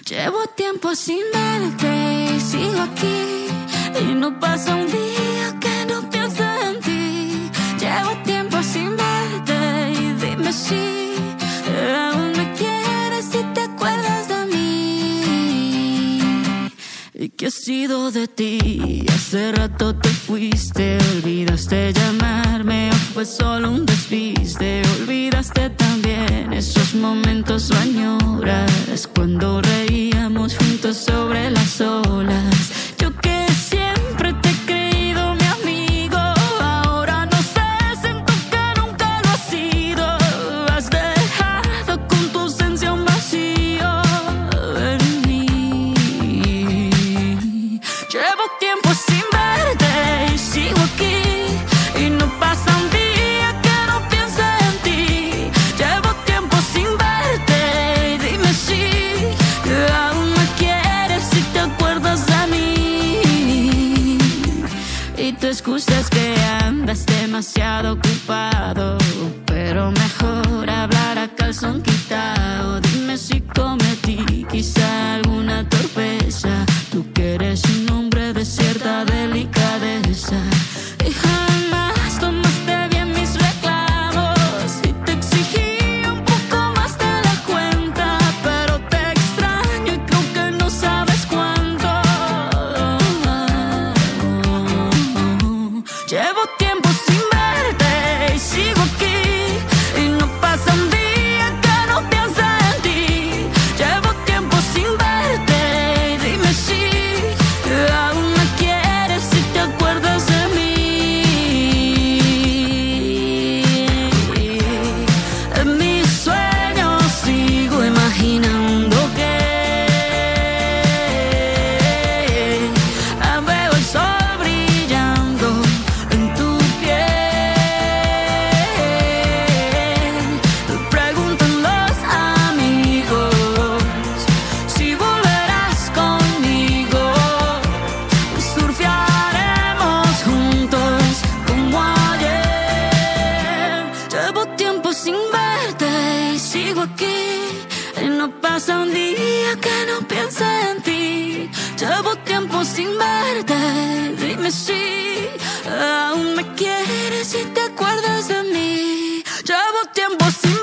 Llevo tiempo sin verte y sigo aquí, y no pasa un día que no piense en ti. Llevo tiempo sin verte y dime si aún me quieres, si te acuerdas de mí. ¿Y qué ha sido de ti? Hace rato te fuiste, olvidaste llamarme o fue solo un despiste. Olvidaste también esos momentos o añoras cuando reíamos juntos sobre las olas. Yo que siempre te he creído mi amigo, ahora no sé, siento que nunca lo has sido. Has dejado con tu ausencia un vacío en mí. Llevo tiempo sin verte y sigo aquí, y no pasa un día que no piense en ti. Llevo tiempo sin verte y dime si aún me quieres, si te acuerdas de mí. Y tu excusa es que andas demasiado ocupado, pero mejor hablar a calzón quitado. Dime si cometí quizá alguna torpeza, tú que eres un hombre de cierta delicadeza. Y jamás tomaste bien mis reclamos y te exigí un poco más de la cuenta, pero te extraño y creo que no sabes cuánto. Llevo tiempo sin verte y sigo aquí, y no pasa un día que no piense en ti. Llevo tiempo sin verte y dime si aún me quieres, si te acuerdas de mí. En mis sueños sigo imaginando que veo el sol brillando en tu piel. Preguntan los amigos si volverás conmigo. Surfearemos juntos como ayer. Llevo tiempo sin verte y sigo aquí, y no pasa un día que no piense en ti. Llevo tiempo sin verte, dime si aún me quieres, si te acuerdas de mí. Llevo tiempo sin